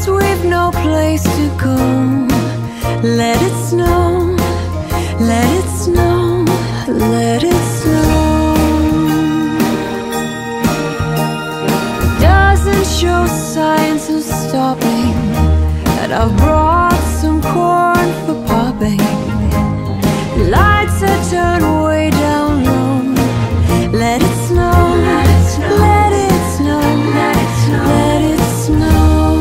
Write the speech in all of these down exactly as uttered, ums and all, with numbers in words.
'cause we've no place to go. Let it snow, let it snow, let it snow. Doesn't show signs of stopping, and I've brought some corn for popping. Lights are turned way down low. Let it snow, let it snow, let it snow, let it snow, let it snow.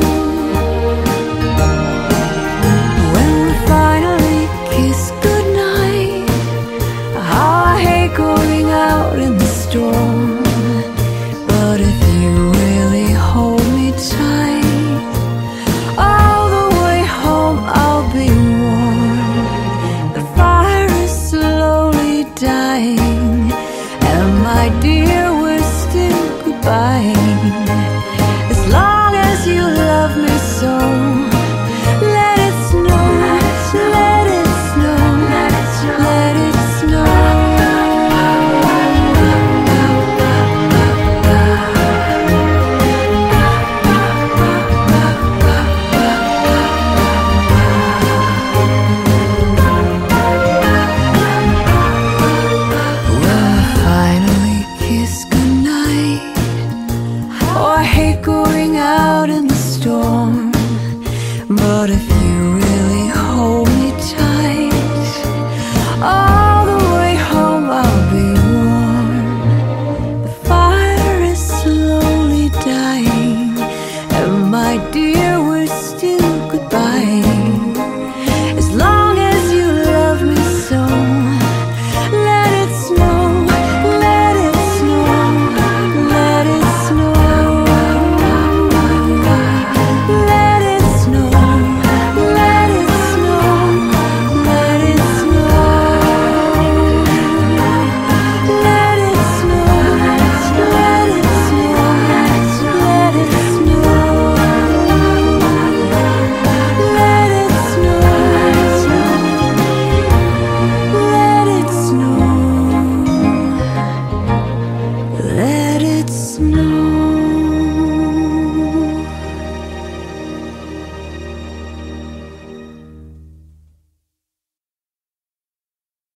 When we finally kiss goodnight, how I hate going out in the storm. But if you really hold me tight, all the way home I'll be warm. The fire is slowly dying, and my dear, we're still goodbye. As long as you love me so, let it snow, let it snow, let it snow, let it snow. We'll finally kiss goodnight. Oh, I hate going out in the storm, but if